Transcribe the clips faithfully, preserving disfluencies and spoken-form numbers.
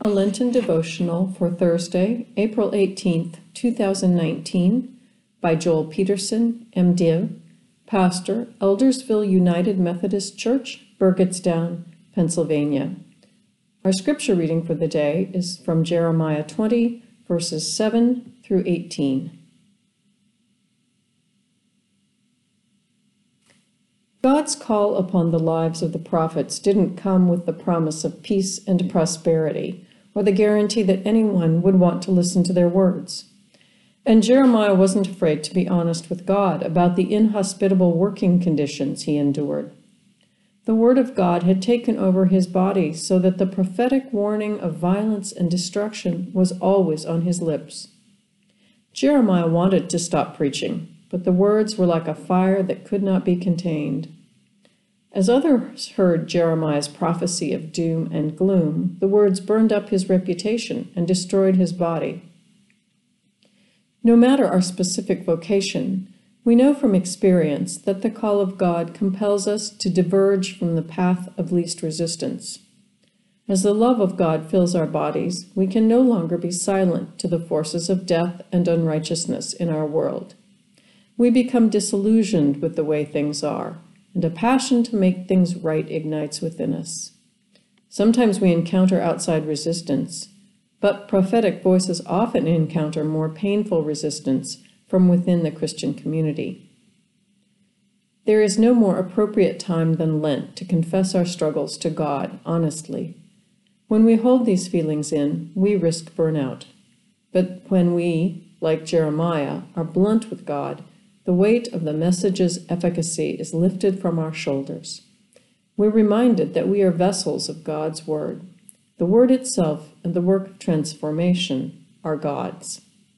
A Lenten devotional for Thursday, April eighteenth, two thousand nineteen, by Joel Peterson, M Div, Pastor, Eldersville United Methodist Church, Burgettstown, Pennsylvania. Our scripture reading for the day is from Jeremiah twenty, verses seven through eighteen. God's call upon the lives of the prophets didn't come with the promise of peace and prosperity, or the guarantee that anyone would want to listen to their words. And Jeremiah wasn't afraid to be honest with God about the inhospitable working conditions he endured. The word of God had taken over his body so that the prophetic warning of violence and destruction was always on his lips. Jeremiah wanted to stop preaching, but the words were like a fire that could not be contained. As others heard Jeremiah's prophecy of doom and gloom, the words burned up his reputation and destroyed his body. No matter our specific vocation, we know from experience that the call of God compels us to diverge from the path of least resistance. As the love of God fills our bodies, we can no longer be silent to the forces of death and unrighteousness in our world. We become disillusioned with the way things are, and a passion to make things right ignites within us. Sometimes we encounter outside resistance, but prophetic voices often encounter more painful resistance from within the Christian community. There is no more appropriate time than Lent to confess our struggles to God honestly. When we hold these feelings in, we risk burnout. But when we, like Jeremiah, are blunt with God, the weight of the message's efficacy is lifted from our shoulders. We're reminded that we are vessels of God's word. The word itself and the work of transformation are God's.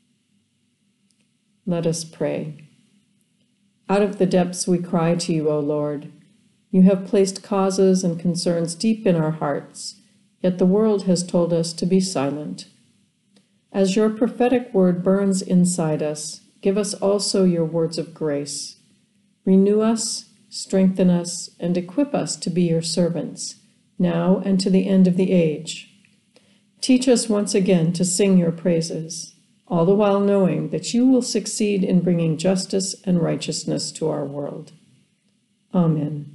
Let us pray. Out of the depths we cry to you, O Lord. You have placed causes and concerns deep in our hearts, yet the world has told us to be silent. As your prophetic word burns inside us, give us also your words of grace. Renew us, strengthen us, and equip us to be your servants, now and to the end of the age. Teach us once again to sing your praises, all the while knowing that you will succeed in bringing justice and righteousness to our world. Amen.